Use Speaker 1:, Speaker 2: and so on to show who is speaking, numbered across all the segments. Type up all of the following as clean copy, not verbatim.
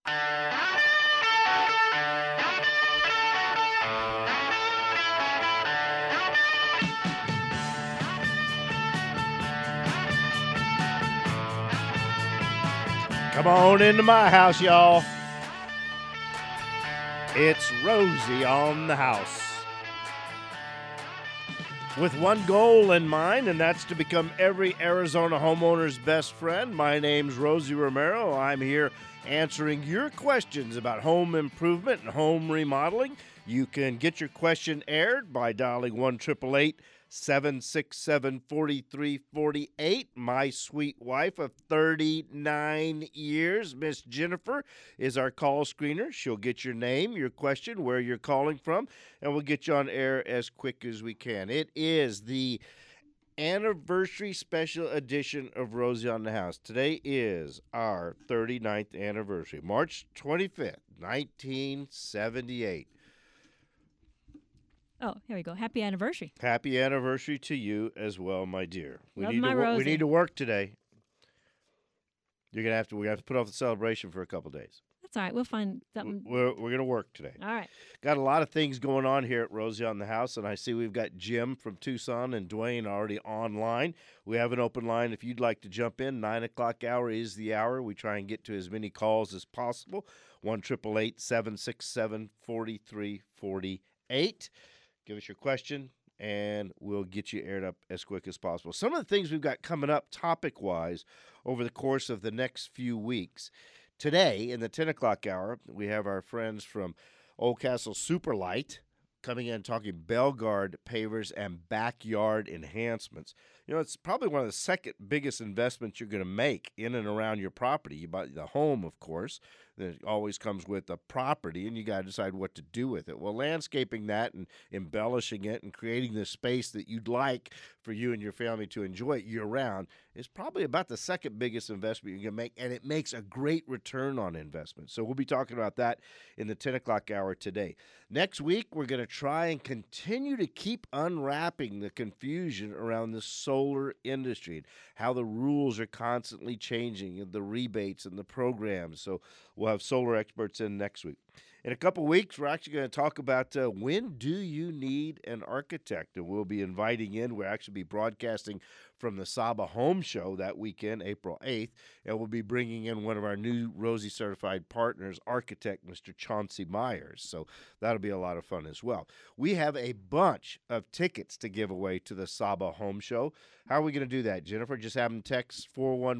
Speaker 1: Come on into my house, y'all. It's Rosie on the house. With one goal in mind, and that's to become every Arizona homeowner's best friend. My name's Rosie Romero. I'm here answering your questions about home improvement and home remodeling. You can get your question aired by dialing 1-888-767-4348. My sweet wife of 39 years, Miss Jennifer, is our call screener. She'll get your name, your question, where you're calling from, and we'll get you on air as quick as we can. It is the anniversary special edition of Rosie on the House. Today is our 39th anniversary, March 25th, 1978.
Speaker 2: Oh, here we go. Happy anniversary.
Speaker 1: Happy anniversary to you as well, my dear. We
Speaker 2: Love
Speaker 1: need
Speaker 2: my
Speaker 1: to work, we
Speaker 2: Rosie.
Speaker 1: need to work today. We're gonna have to put off the celebration for a couple days.
Speaker 2: That's all right. We'll find something.
Speaker 1: We're gonna work today.
Speaker 2: All right.
Speaker 1: Got a lot of things going on here at Rosie on the House, and I see we've got Jim from Tucson and Dwayne already online. We have an open line if you'd like to jump in. 9 o'clock hour is the hour. We try and get to as many calls as possible. 1-888-767-4348. Give us your question, and we'll get you aired up as quick as possible. Some of the things we've got coming up topic-wise over the course of the next few weeks. Today, in the 10 o'clock hour, we have our friends from Old Castle Superlight coming in talking Belgard pavers and backyard enhancements. You know, it's probably one of the second biggest investments you're going to make in and around your property. You buy the home, of course. It always comes with the property, and you got to decide what to do with it. Well, landscaping that and embellishing it and creating the space that you'd like for you and your family to enjoy it year-round is probably about the second biggest investment you can make, and it makes a great return on investment. So we'll be talking about that in the 10 o'clock hour today. Next week, we're going to try and continue to keep unwrapping the confusion around the solar industry and how the rules are constantly changing and the rebates and the programs. So we'll have solar experts in next week. In a couple weeks, we're actually going to talk about when do you need an architect, and we'll be inviting in. We'll actually be broadcasting from the Saba Home Show that weekend, April 8th, and we'll be bringing in one of our new Rosie certified partners, architect Mr. Chauncey Myers. So that'll be a lot of fun as well. We have a bunch of tickets to give away to the Saba Home Show. How are we going to do that, Jennifer? Just have them text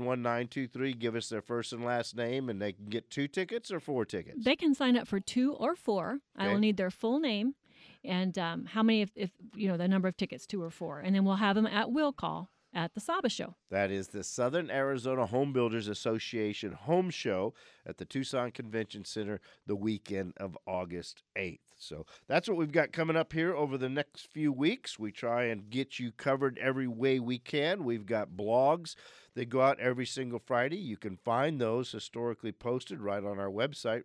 Speaker 1: 411923, give us their first and last name, and they can get 2 tickets or 4 tickets?
Speaker 2: They can sign up for 2 or 4. I
Speaker 1: Okay.
Speaker 2: will need their full name and how many, if you know, the number of tickets, 2 or 4. And then we'll have them at will call at the Saba Show.
Speaker 1: That is the Southern Arizona Home Builders Association Home Show at the Tucson Convention Center the weekend of August 8th. So that's what we've got coming up here over the next few weeks. We try and get you covered every way we can. We've got blogs that go out every single Friday. You can find those historically posted right on our website,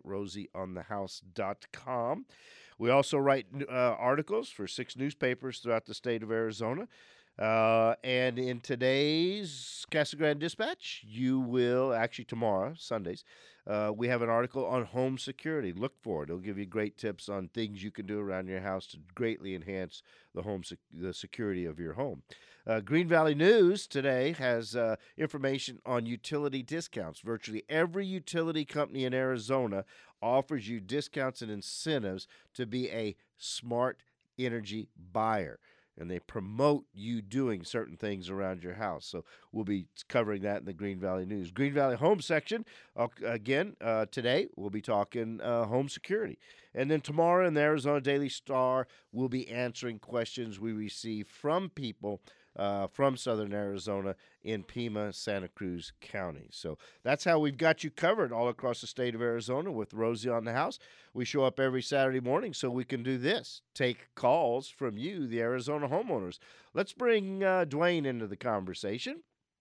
Speaker 1: rosieonthehouse.com. We also write articles for 6 newspapers throughout the state of Arizona. And in today's Casa Grande Dispatch, you will, actually tomorrow, Sundays, we have an article on home security. Look for it. It'll give you great tips on things you can do around your house to greatly enhance the security of your home. Green Valley News today has information on utility discounts. Virtually every utility company in Arizona offers you discounts and incentives to be a smart energy buyer, and they promote you doing certain things around your house. So we'll be covering that in the Green Valley News. Green Valley Home section, again, today we'll be talking home security. And then tomorrow in the Arizona Daily Star, we'll be answering questions we receive from people from Southern Arizona in Pima, Santa Cruz County. So that's how we've got you covered all across the state of Arizona with Rosie on the House. We show up every Saturday morning so we can do this, take calls from you, the Arizona homeowners. Let's bring Dwayne into the conversation.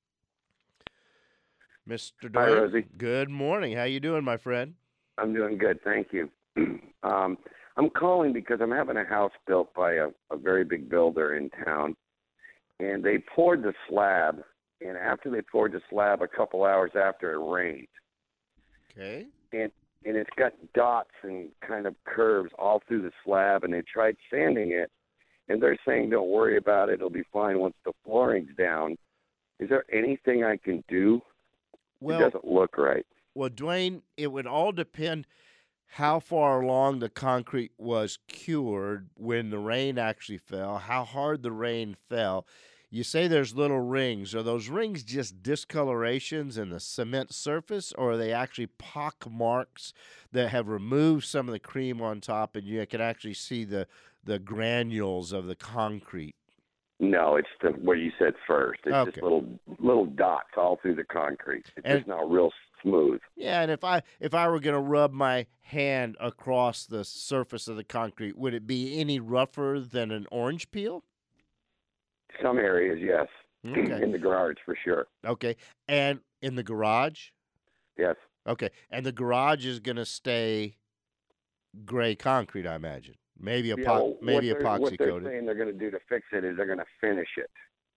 Speaker 1: Mr. Dwayne.
Speaker 3: Hi, Rosie.
Speaker 1: Good morning. How you doing, my friend?
Speaker 3: I'm doing good, thank you. I'm calling because I'm having a house built by a very big builder in town, and they poured the slab, and after they poured the slab, a couple hours after, it rained.
Speaker 1: Okay.
Speaker 3: and it's got dots and kind of curves all through the slab, and they tried sanding it, and they're saying don't worry about it, it'll be fine once the flooring's down. Is there anything I can do?
Speaker 1: Well,
Speaker 3: It doesn't look right.
Speaker 1: well, Dwayne, it would all depend how far along the concrete was cured when the rain actually fell, how hard the rain fell. You say there's little rings. Are those rings just discolorations in the cement surface, or are they actually pock marks that have removed some of the cream on top and you can actually see the granules of the concrete?
Speaker 3: No, it's what you said first. It's
Speaker 1: Okay.
Speaker 3: just little dots all through the concrete. It's
Speaker 1: And-
Speaker 3: just not real smooth.
Speaker 1: Yeah, and if I were going to rub my hand across the surface of the concrete, would it be any rougher than an orange peel?
Speaker 3: Some areas, yes.
Speaker 1: Okay.
Speaker 3: In the garage, for sure.
Speaker 1: Okay. And in the garage?
Speaker 3: Yes.
Speaker 1: Okay. And the garage is going to stay gray concrete, I imagine. Maybe
Speaker 3: Yeah, well,
Speaker 1: maybe
Speaker 3: what
Speaker 1: epoxy
Speaker 3: they're
Speaker 1: coated.
Speaker 3: saying they're going to do to fix it is they're going to finish it.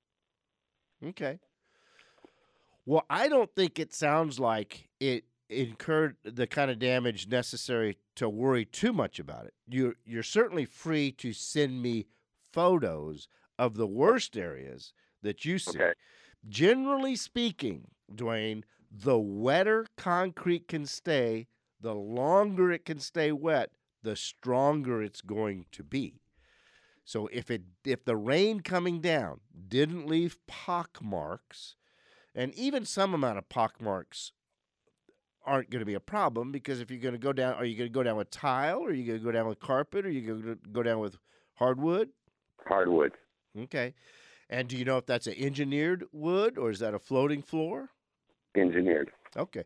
Speaker 1: Okay. Well, I don't think it sounds like it incurred the kind of damage necessary to worry too much about it. You're certainly free to send me photos of the worst areas that you see.
Speaker 3: Okay.
Speaker 1: Generally speaking, Dwayne, the wetter concrete can stay, the longer it can stay wet, the stronger it's going to be. So if the rain coming down didn't leave pock marks, and even some amount of pock marks aren't going to be a problem, because if you're going to go down, are you going to go down with tile, or are you going to go down with carpet, or are you going to go down with hardwood?
Speaker 3: Hardwood.
Speaker 1: Okay. And do you know if that's an engineered wood or is that a floating floor?
Speaker 3: Engineered.
Speaker 1: Okay.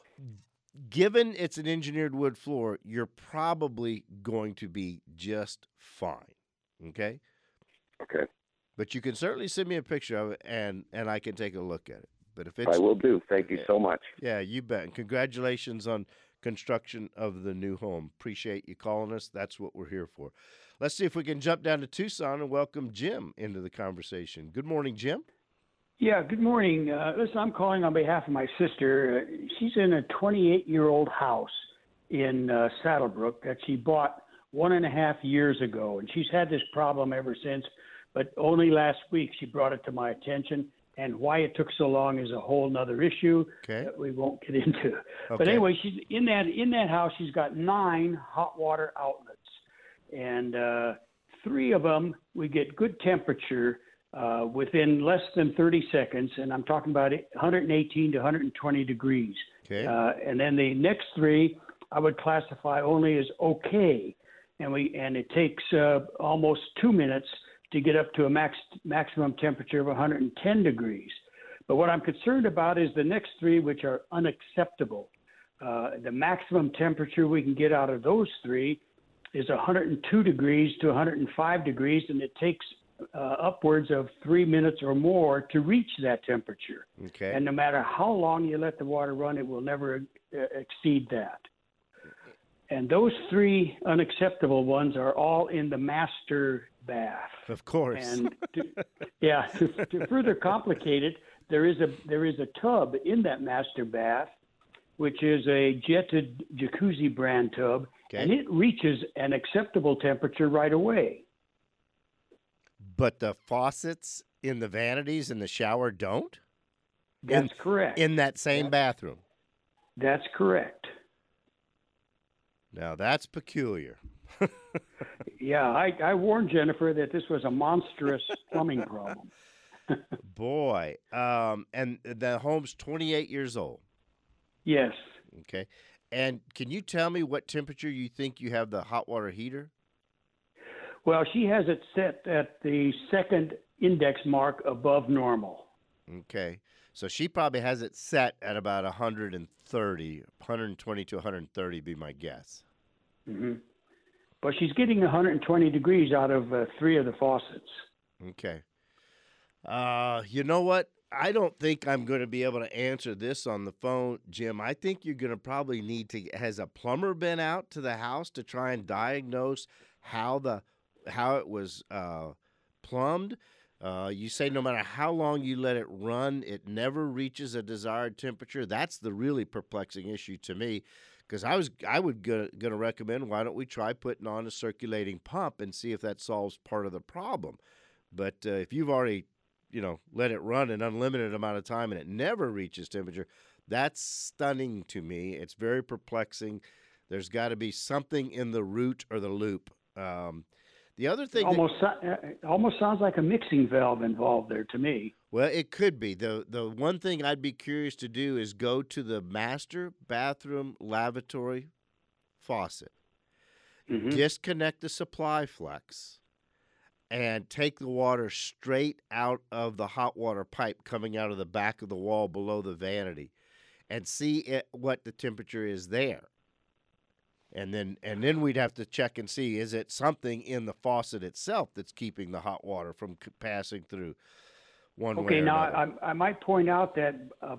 Speaker 1: Given it's an engineered wood floor, you're probably going to be just fine. Okay?
Speaker 3: Okay.
Speaker 1: But you can certainly send me a picture of it and I can take a look at it. But if
Speaker 3: I
Speaker 1: it's
Speaker 3: will do. Thank you so much.
Speaker 1: yeah, you bet. And congratulations on construction of the new home. Appreciate you calling us. That's what we're here for. Let's see if we can jump down to Tucson and welcome Jim into the conversation. Good morning, Jim.
Speaker 4: Yeah, good morning. Listen, I'm calling on behalf of my sister. She's in a 28-year-old house in Saddlebrook that she bought 1.5 years ago, and she's had this problem ever since. But only last week she brought it to my attention, and why it took so long is a whole nother issue
Speaker 1: Okay.
Speaker 4: that we won't get into. But
Speaker 1: Okay.
Speaker 4: anyway, she's in that house. She's got 9 hot water outlets, and 3 of them we get good temperature within less than 30 seconds, and I'm talking about 118 to 120 degrees.
Speaker 1: Okay.
Speaker 4: And then the next 3 I would classify only as okay, and it takes almost 2 minutes to get up to a maximum temperature of 110 degrees. But what I'm concerned about is the next 3, which are unacceptable. The maximum temperature we can get out of those 3 is 102 degrees to 105 degrees, and it takes upwards of 3 minutes or more to reach that temperature.
Speaker 1: Okay.
Speaker 4: And no matter how long you let the water run, it will never exceed that. And those 3 unacceptable ones are all in the master bath.
Speaker 1: Of course.
Speaker 4: And to further complicate it, there is a tub in that master bath, which is a jetted jacuzzi brand tub,
Speaker 1: Okay.
Speaker 4: and it reaches an acceptable temperature right away.
Speaker 1: But the faucets in the vanities in the shower don't?
Speaker 4: That's correct.
Speaker 1: In that same bathroom.
Speaker 4: That's correct.
Speaker 1: Now that's peculiar.
Speaker 4: Yeah, I warned Jennifer that this was a monstrous plumbing problem.
Speaker 1: Boy. And the home's 28 years old.
Speaker 4: Yes.
Speaker 1: Okay. And can you tell me what temperature you think you have the hot water heater?
Speaker 4: Well, she has it set at the second index mark above normal.
Speaker 1: Okay. So she probably has it set at about 130, 120 to 130 be my guess.
Speaker 4: Hmm. But she's getting 120 degrees out of 3 of the faucets.
Speaker 1: Okay. You know what? I don't think I'm going to be able to answer this on the phone, Jim. I think you're going to probably need to. Has a plumber been out to the house to try and diagnose how it was plumbed? You say no matter how long you let it run, it never reaches a desired temperature. That's the really perplexing issue to me, Because I would gonna recommend, why don't we try putting on a circulating pump and see if that solves part of the problem. But if you've already, let it run an unlimited amount of time and it never reaches temperature, that's stunning to me. It's very perplexing. There's got to be something in the root or the loop. The other thing
Speaker 4: it almost sounds like a mixing valve involved there to me.
Speaker 1: Well, it could be. The one thing I'd be curious to do is go to the master bathroom lavatory faucet, disconnect the supply flex, and take the water straight out of the hot water pipe coming out of the back of the wall below the vanity, and see what the temperature is there. And then we'd have to check and see, is it something in the faucet itself that's keeping the hot water from passing through one way or
Speaker 4: Okay, now
Speaker 1: another?
Speaker 4: I might point out that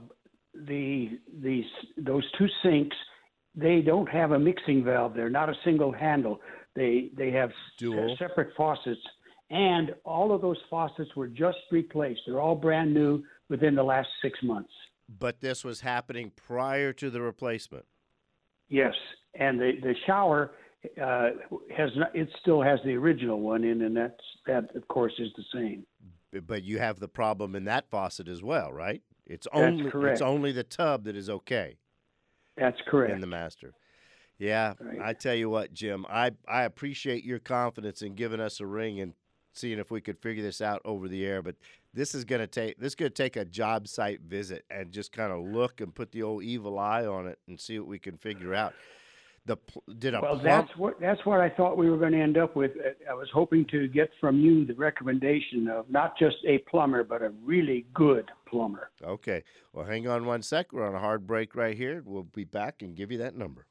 Speaker 4: those two sinks, they don't have a mixing valve. They're not a single handle. They have
Speaker 1: Dual.
Speaker 4: separate faucets, and all of those faucets were just replaced. They're all brand new within the last 6 months.
Speaker 1: But this was happening prior to the replacement.
Speaker 4: Yes, and the shower it still has the original one in, and that of course is the same.
Speaker 1: But you have the problem in that faucet as well, right? It's
Speaker 4: correct.
Speaker 1: only the tub that is okay
Speaker 4: That's correct.
Speaker 1: in the master. Yeah,
Speaker 4: Right.
Speaker 1: I tell you what, Jim, I appreciate your confidence in giving us a ring and seeing if we could figure this out over the air. But this is going to take a job site visit and just kind of look and put the old evil eye on it and see what we can figure out.
Speaker 4: That's what I thought we were going to end up with. I was hoping to get from you the recommendation of not just a plumber, but a really good plumber.
Speaker 1: Okay. Well, hang on one sec. We're on a hard break right here. We'll be back and give you that number.